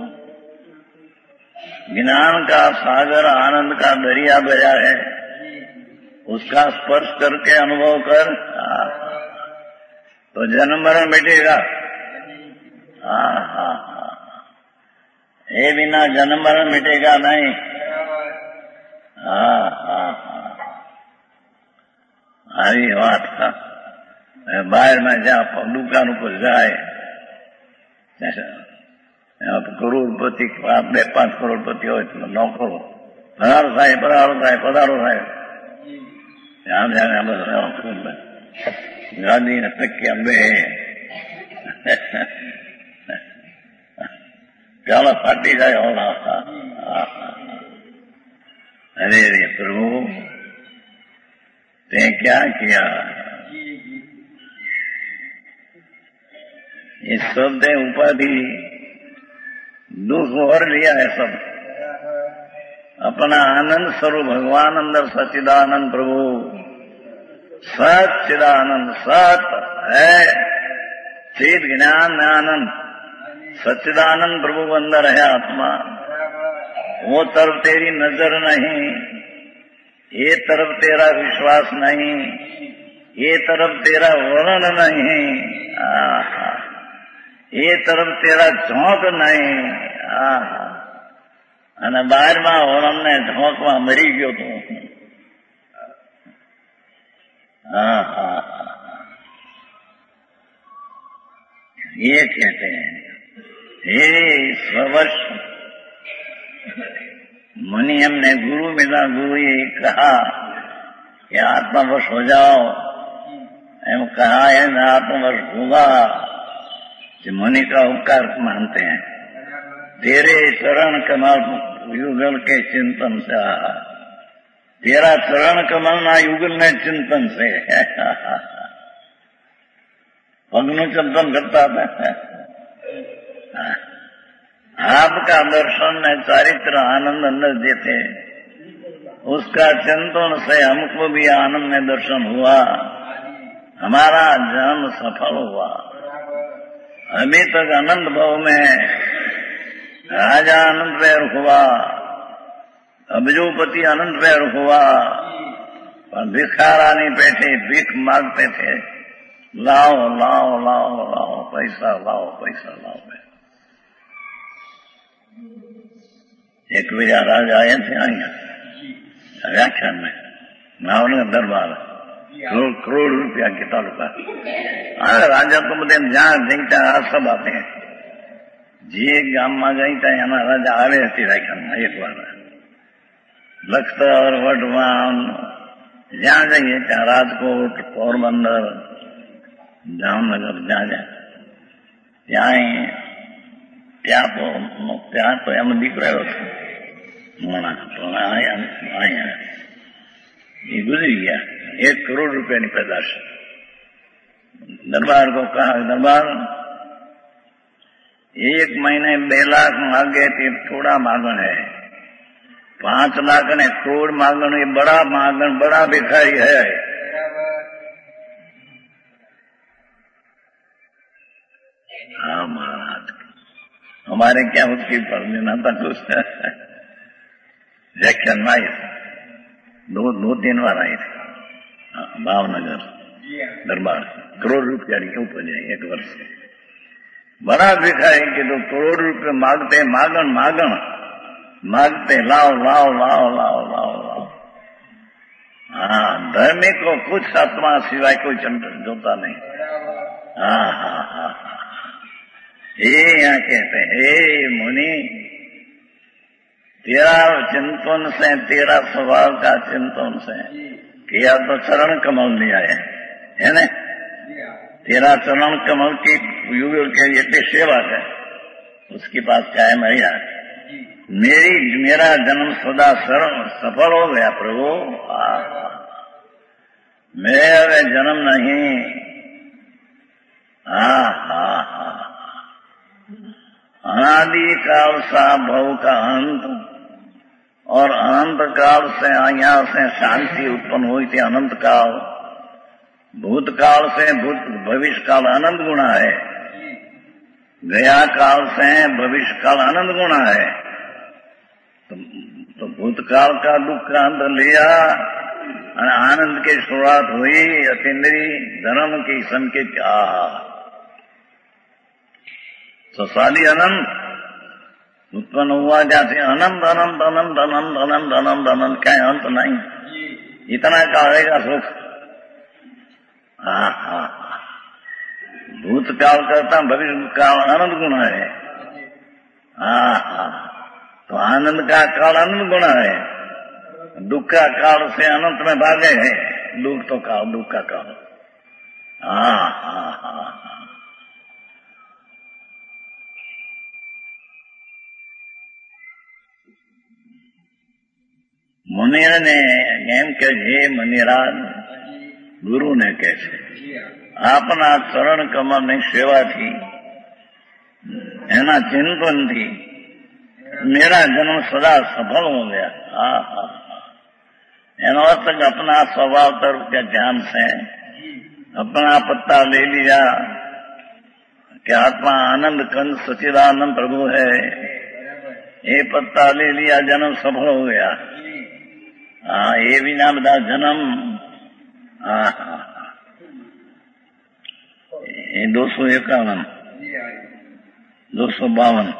ज्ञान का सागर आनंद का दरिया बजा है, उसका स्पर्श करके अनुभव कर तो जन्म मरण मिटेगा। हाँ हाँ हाँ, ये बिना जन्म मरण मिटेगा नहीं। हाँ हाँ हाँ, આવી વાત બહાર માં જ્યાં દુકાન ઉપર જાય કરોડપતિ બે પાંચ કરોડપતિ હોય તો ન કરો, પધારો થાય પધારો થાય પધારો થાય, આમ જાણે ગાંધી ને તકિયા બે ગાળા ફાટી જાય। अरे रे प्रभु ते क्या किया, ये सब दे उपाधि दुख और लिया है सब, अपना आनंद स्वरूप भगवान अंदर सच्चिदानंद प्रभु सच्चिदानंद सत है, चित ज्ञान आनंद सच्चिदानंद प्रभु अंदर है आत्मा। वो तरफ तेरी नजर नहीं, ये तरफ तेरा विश्वास नहीं, ये तरफ तेरा वर्णन नहीं, आहा, ये तरफ तेरा झोंक नहीं, आहा, અને બારમા વર્ણનને ઝોંકમાં મરી ગયો તું. आहा, ये कहते हैं हे स्ववर्ष मुनि हमने गुरु मिला, गुरु ये कहा कि आत्मवश हो जाओ, एम कहा है ना आत्मवश हुआ, जो मुनि का उपकार मानते हैं. तेरे चरण कमल युगल के चिंतन से, तेरा चरण कमल ना युगल ने चिंतन से पगनु चिंतन करता था. आपका दर्शन ने चारित्र आनंद अंदर देते, उसका चिंतन से हमको भी आनंद में दर्शन हुआ, हमारा जन्म सफल हुआ. अभी तक आनंद भाव में राजा आनंद पैर हुआ, अब्जोपति आनंद पैर हुआ, पर भिखारा नहीं बैठे, भीख मांगते थे, लाओ लाओ लाओ लाओ पैसा लाओ पैसा लाओ. एक वीरा राजा आए थे અહીંયા व्याख्यान में, भावनगर दरबार, करोड़ करोड़ रुपया के तालुका. अरे राजा तो બધે જ્યાં જઈતા આ सब आते हैं. જે ગામમાં જઈતા એના રાજા આવે હતી વ્યાખ્યાનમાં એક વાર. લખતર, વઢવાણ, જ્યાં જઈએ ત્યાં રાજકોટ, પોરબંદર, જામનગર, જ્યાં જાય ત્યાં ત્યાં તો ત્યાં તો એમ દીકરાયો હતો મોણા, પણ અહીંયા ये गुजरी गया. एक करोड़ रुपए की पैदाश. दरबार को कहा, दरबार एक महीने बे लाख मांगे थे, थोड़ा मांगन है. पांच लाख ने करोड़ मांगन, ये बड़ा मांगन, बड़ा भिखारी है. हाँ महाराज, हमारे क्या उसकी पर देना था कुछ. व्याख्यान में आई थी, दो दो तीन बार आई थी भावनगर दरबार. करोड़ रुपया की ऊपर जाए एक वर्ष से. बड़ा भिखारी कि तो करोड़ रुपये मांगते, मांगन मांगन मांगते, लाओ लाओ लाओ लाओ लाओ लाओ. हाँ, धर्मी को कुछ आत्मा सिवाय कोई जोता नहीं. हाँ हाँ हाँ हाँ. ये यहाँ कहते हैं हे मुनि, तेरा चिंतन से, तेरा स्वभाव का चिंतन से किया तो चरण कमल लिया है, है ना. तेरा चरण कमल की युगल के इतनी सेवा है, उसके पास क्या है मैया. मेरी मेरा जन्म सदा शरण सफल हो गया प्रभु. मेरा जन्म नहीं. हाँ हाँ हाँ. अनादि काल सा भव का अंत, और अनंत काल से यहाँ से शांति उत्पन्न हुई थी. अनंत काल, भूतकाल से भूत भविष्य काल आनंद गुणा है, गया काल से भविष्य काल आनंद गुणा है. तो, तो भूतकाल का दुख का अंत लिया, आनंद की शुरुआत हुई अतीन्द्रिय धर्म की संकेत. आहा, तो सारी अनंत उत्पन्न हुआ, जाते अनंत अनंत अनंत अनंत अनंत अनंत अनंत, क्या अंत नहीं. इतना का रहेगा सुख. हाँ हाँ, भूतकाल करता भविष्य काल आनंद गुण है. हाँ हाँ, तो आनंद का काल आनंद गुण है, दुख का काल से अनंत में भागे है. दुख तो काल, दुख का काल. हाँ हाँ हाँ हाँ. मुनि ने एम के हे मुनिराज, गुरु ने कैसे अपना चरण कमल ની સેવા थी, એના ચિંતન थी, मेरा जन्म सदा सफल हो गया. हाँ हाँ, एनो अर्थ अपना स्वभाव तरफ के ध्यान से अपना पत्ता ले लिया कि आत्मा आनंद कंद सचिदानंद प्रभु है. ये पत्ता ले लिया, जन्म सफल हो गया। हाँ, ये भी ना बता जन्म। हाँ हाँ, ये दो सौ इक्यावन, दो सौ बावन।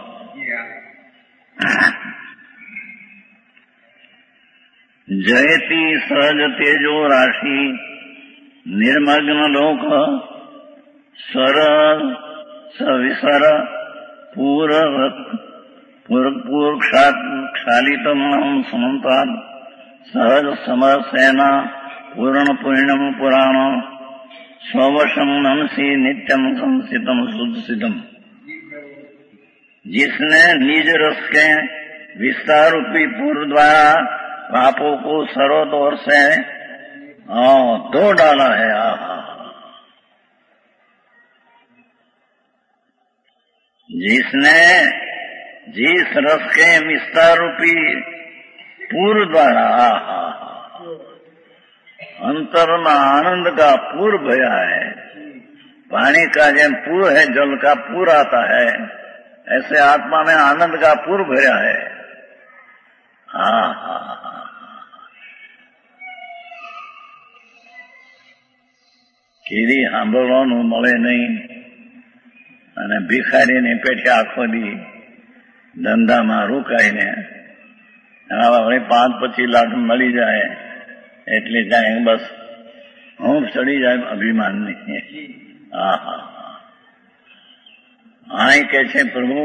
जयति सहज तेजो राशि निर्मग्न लोक सर सविसर पूर्व पूर्व क्षालितम समन्तात् सहज समर सेना पूर्ण पूर्णम पुराण स्ववशम मनसी नित्यम संसितम सुदसितम। जिसने निज रस के विस्तार रूपी पूर्व द्वारा पापों को सर्वतोर से धो डाला है। आहा, जिसने जिस रस के विस्तार रूपी पूर्व द्वारा आहा अंतर में आनंद का पूर भया है। पानी का जैसे पूर है, जल का पूर आता है, ऐसे आत्मा में आनंद का पूर भया है। आहा, કીડી સાંભળવાનું મળે નહીં અને ભિખારીની પેઠે આખો દી ધંધામાં રોકાઈને વળી પાંચ પચીસ લાખ મળી જાય એટલે જાય બસ હું ચડી જાય અભિમાનની। હા હા, आई कैसे प्रभु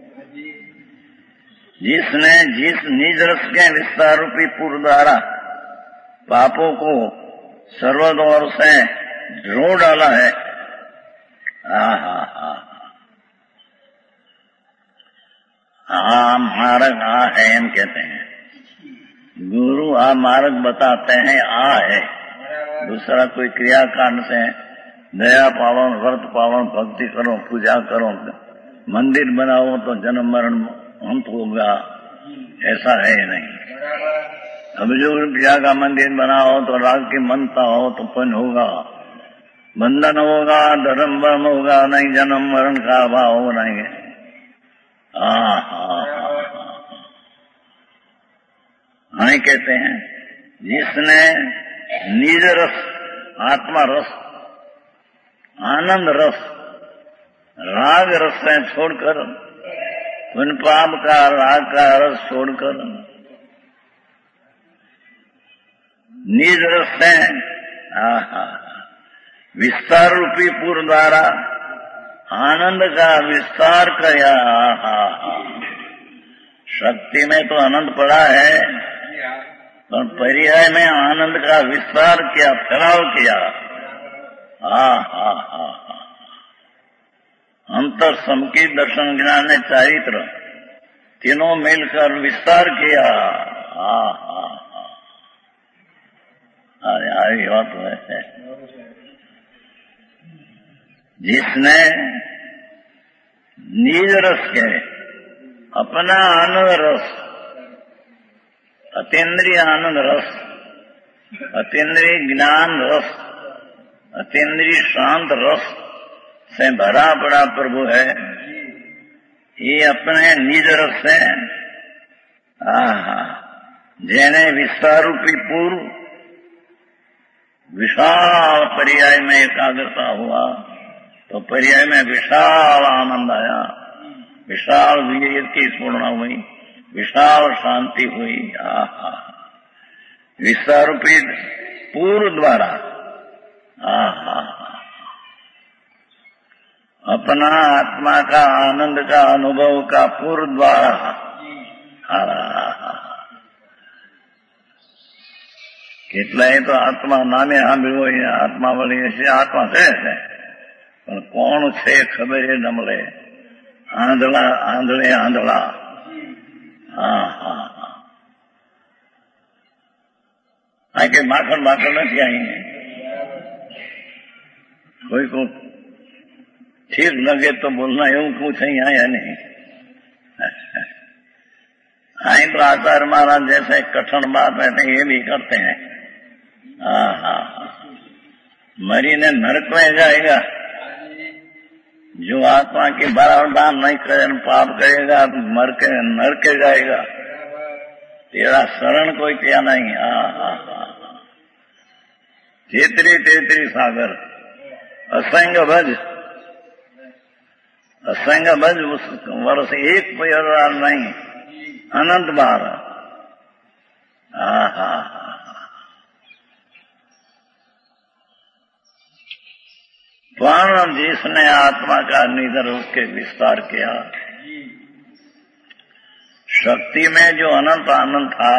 जिसने जिस निज रस के विस्तार रूपी पूर्व द्वारा पापों को सर्वदौर से ढो डाला है। आहा हा, आ मार्ग आ है हम कहते हैं, गुरु आ मार्ग बताते हैं, आ है। दूसरा कोई क्रियाकांड से दया पावन, व्रत पावन, भक्ति करो, पूजा करो, मंदिर बनाओ तो जन्म मरण अंत होगा, ऐसा है नहीं। अब जो रुपया का मंदिर बनाओ तो राग की मनता हो तो पुण्य होगा, बंधन होगा, धर्म वर्म होगा, नहीं जन्म मरण का अभाव नहीं है। हाँ कहते हैं जिसने निज रस, आत्मा रस, आनंद रस, राग रस से छोड़कर, पुण्य पाप का राग का रस छोड़कर निज रस से आहा विस्तार रूपी पूर्व द्वारा आनंद का विस्तार किया। आहा, शक्ति में तो आनंद पड़ा है, पर पर्याय में आनंद का विस्तार किया, फैलाव किया। आहा हा, अंतर समकी दर्शन ज्ञान ने चारित्र तीनों मिलकर विस्तार किया। आहा, अरे आई बात है। जिसने निज रस के अपना आनंद रस, अतीन्द्रिय आनंद रस, अतीन्द्रिय ज्ञान रस, अतीन्द्रिय शांत रस से भरा पड़ा प्रभु है। ये अपने निज रस से आहा जेने विस्तार रूपी पूर्व विशाल पर्याय में एकाग्रता हुआ तो पर्याय में विशाल आनंद आया, विशाल वीर की पूर्णा हुई, विशाल शांति हुई। आहा, विस्तार रूपी पूर्व द्वारा आहा अपना आत्मा का आनंद का अनुभव का पूर्व द्वारा કેટલાય તો આત્મા નામે સાંભળ્યું હોય, આત્મા વળી હશે, આત્મા છે પણ કોણ છે ખબર એ ન મળે। આંધળા આંધળે આંધળા। હા હા હા, આ કે માખણ માખણ નથી आई कोई को ठीक लगे तो बोलना, એવું कुछ नहीं आया नहीं। आई तो आचार्य महाराज जैसे कठिन बात है ये भी करते हैं। हाँ हाँ, मरी ने नरक में जाएगा जो आत्मा के बराबर नहीं करे, पाप करेगा तो मर के नर के जाएगा। तेरा शरण कोई क्या नहीं। हा हा हा तेतरी तेतरी सागर असंग भज, असंग भज, उस वर्ष एक पैर नहीं, अनंत बार। हा हा पण जिसने आत्मा का निधर उसके विस्तार किया, शक्ति में जो अनंत आनंद था,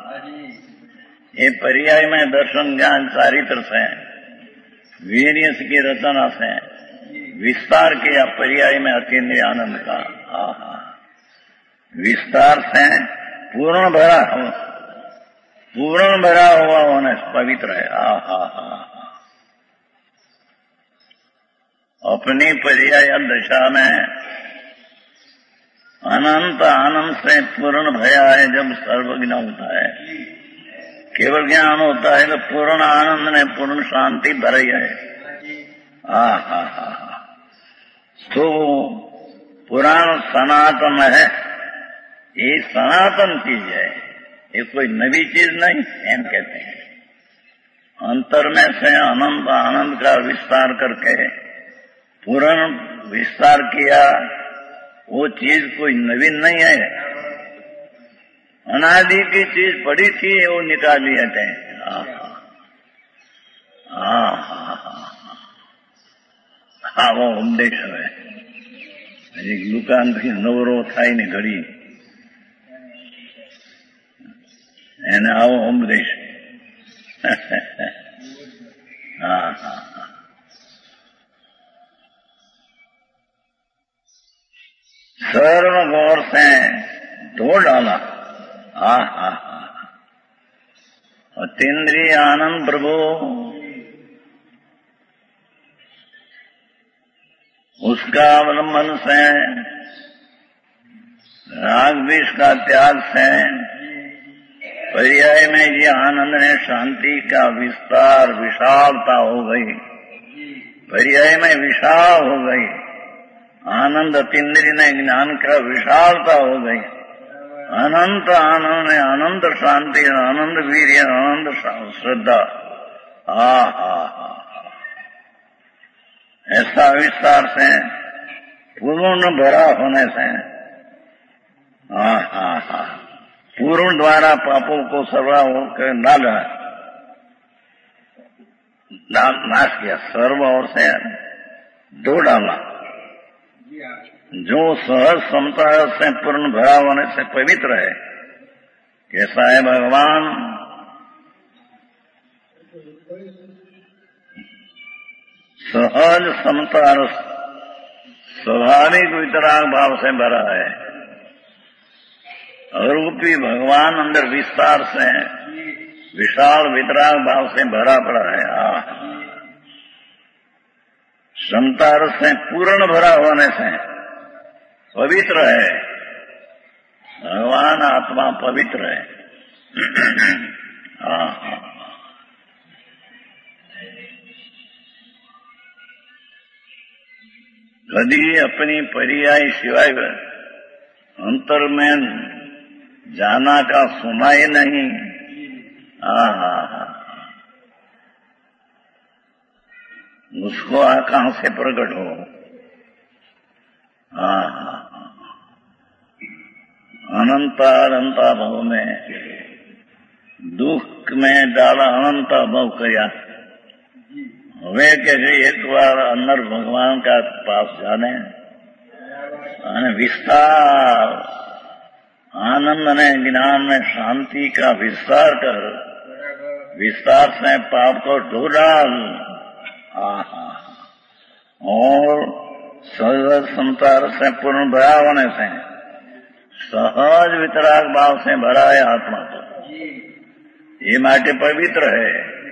ये पर्याय में दर्शन ज्ञान चारित्र से, वीर्य की रचना से विस्तार किया पर्याय में अतीन्द्रिय आनंद का। आहा विस्तार से पूर्ण भरा हो, पूर्ण भरा हुआ होने पवित्र है। आहा हा अपनी पर्याय दशा में अनंत आनंद से पूर्ण भया है। जब सर्वज्ञ होता है, केवल ज्ञान होता है तो पूर्ण आनंद ने पूर्ण शांति भरी है। हा हा हा तो पुराण सनातन है, ये सनातन चीज है, ये कोई नवी चीज नहीं एम कहते हैं। अंतर में से अनंत आनंद का विस्तार करके पूर्ण विस्तार किया, वो चीज कोई नवीन नहीं है, अनादि की चीज पड़ी थी वो निकाली है। હા वो ઉપદેશ હવે એક દુકાનથી નવરો થાય ને ઘડી એને આવો ઉપદેશ। હા હા सर्व गौर से धो डाला। हा हा हा अतीन्द्रिय आनंद प्रभु उसका अवलंबन से, राग द्वेष का त्याग से पर्याय में ये आनंद ने शांति का विस्तार विशालता हो गई, पर्याय में विशाल हो गई। आनंद अतीन्द्रिय ने ज्ञान का विशालता हो गई। अनंत आनंद है, अनंत शांति, आनंद वीर्य, आनंद श्रद्धा। हा हा हा ऐसा विस्तार से पूर्ण भरा होने से, हा हा हा पूर्ण द्वारा पापों को सर्वा होकर डाला, नाश किया, सर्व ओर से दो डाला। जो सहज समता से पूर्ण भरा होने से पवित्र है। कैसा है भगवान? सहज समता स्वाभाविक वितराग भाव से भरा है। रूपी भगवान अंदर विस्तार से विशाल वितराग भाव से भरा पड़ा है। आ समता से पूर्ण भरा होने से पवित्र है। भगवान आत्मा पवित्र है। कभी अपनी पर्याय सिवाय अंतर में जाना का सुना ही नहीं। हा हा हा उसको कहां से प्रकट हो। हा हा अनंता अनंता भाव में दुख में डाला अनंता भाव किया। वे कैसे एक बार अंदर भगवान का पास जाने અને विस्तार आनंद ने ज्ञान में शांति का विस्तार कर, विस्तार से पाप को धो डाल। और सहज संतार से पूर्ण भरा होने से सहज वितराग भाव से भरा है आत्मा को। ये माटे पवित्र है।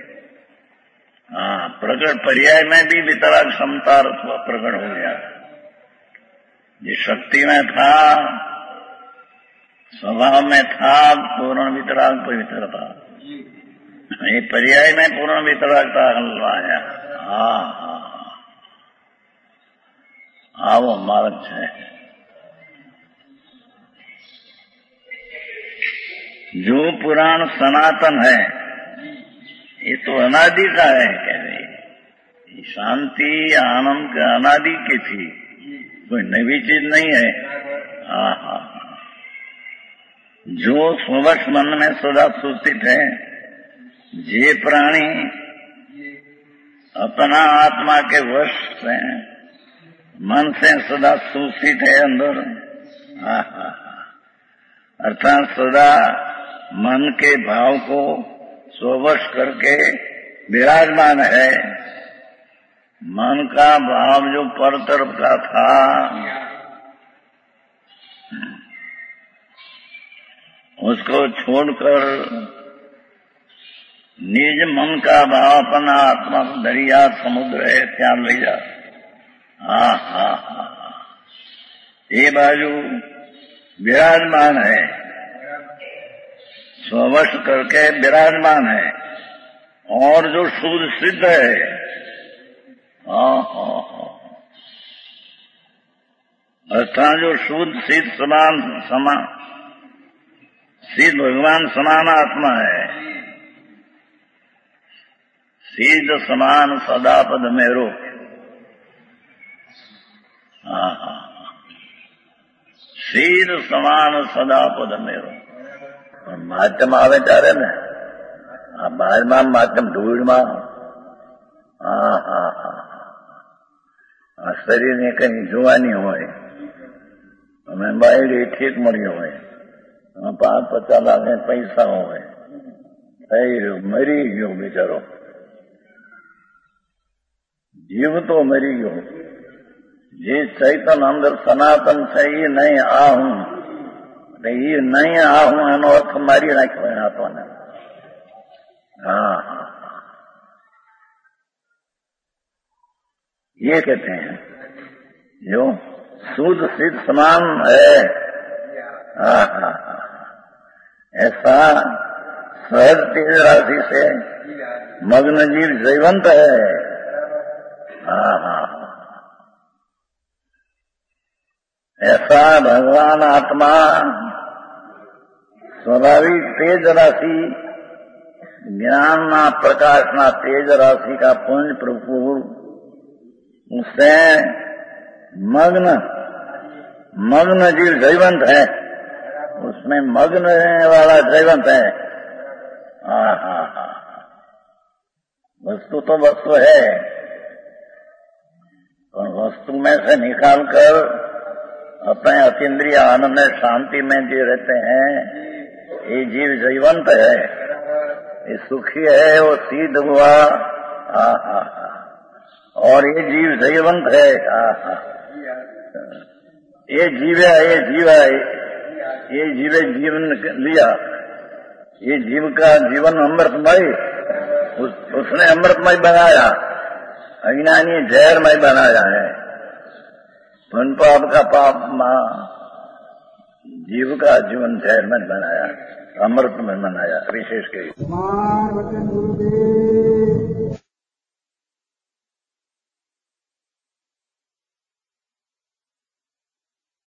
हाँ प्रकट पर्याय में भी वितराग क्षमता प्रकट हो गया। ये शक्ति में था, स्वभाव में था पूर्ण वितराग पवित्र था। ये पर्याय में पूर्ण वितरागता आया। हाँ हाँ आवो मार्ग है। जो पुराण सनातन है ये तो अनादि का है, कह रहे शांति आनंद अनादि की थी, कोई नई चीज नहीं है। हाँ हाँ, जो स्ववश मन में सदा सुस्थित है, जे प्राणी अपना आत्मा के वश से मन से सदा सुस्थित है अंदर, हाँ हाँ, अर्थात सदा मन के भाव को स्ववश करके विराजमान है। मन का भाव जो पर तरफ का था उसको छोड़कर निज मन का भाव अपना आत्मा दरिया समुद्र है त्याग ले जा। हाँ हाँ हाँ, ये बाजू विराजमान है, स्ववश करके विराजमान है। और जो शुद्ध सिद्ध है, हाँ हाँ हाँ, अर्थात जो शुद्ध सिद्ध समान समान सिद्ध भगवान समान आत्मा है, सिद्ध समान सदा पद मेरो। हाँ हाँ, सिद्ध समान सदा पद मेरो। माध्यम આવે ત્યારે ને આ બહારમાં માધ્યમ ધૂળમાં, હા હા હા, આ શરીરને કઈ જોવાની હોય અને બાયડી ઠીક મળ્યો હોય, પાંચ પચાસ લાખ પૈસા હોય, થઈ રહ્યો મરી ગયો બિચારો, જીવ તો મરી ગયો। જે ચૈતન અંદર સનાતન છે એ નહીં આ હું, એ નહીં આ હું એનો અર્થ મારી નાખ્યો એના તો ને। हाँ हाँ, ये कहते हैं जो शुद्ध सिद्ध समान है। हाँ हाँ, ऐसा सहज तेज राशि से मग्न जीव जीवंत है। हाँ हाँ, ऐसा भगवान आत्मा स्वाभाविक तेज राशि ज्ञानना प्रकाशना तेज राशि का पुंज प्रभुर उससे मग्न मग्न जीव जीवंत है, उसमें मग्न रहने वाला जीवंत है। हाँ हाँ हाँ, वस्तु तो वस्तु है, और वस्तु में से निकालकर अपने अतीन्द्रिय आनंद में शांति में जो रहते हैं ये जीव जीवंत है, ये सुखी है, वो सिद्ध हुआ। हाँ हाँ हाँ, और ये जीव जीवंत है। हाँ हाँ, ये जीव है, ये जीव है, ये जीवे जीवन लिया, ये जीव का जीवन अमृतमय, उस, उसने अमृतमय बनाया, अज्ञानी जहरमय बनाया है। पुण्य पाप का पाप मां जीव का जीवन जहरमय बनाया, अमृत में बनाया। विशेष के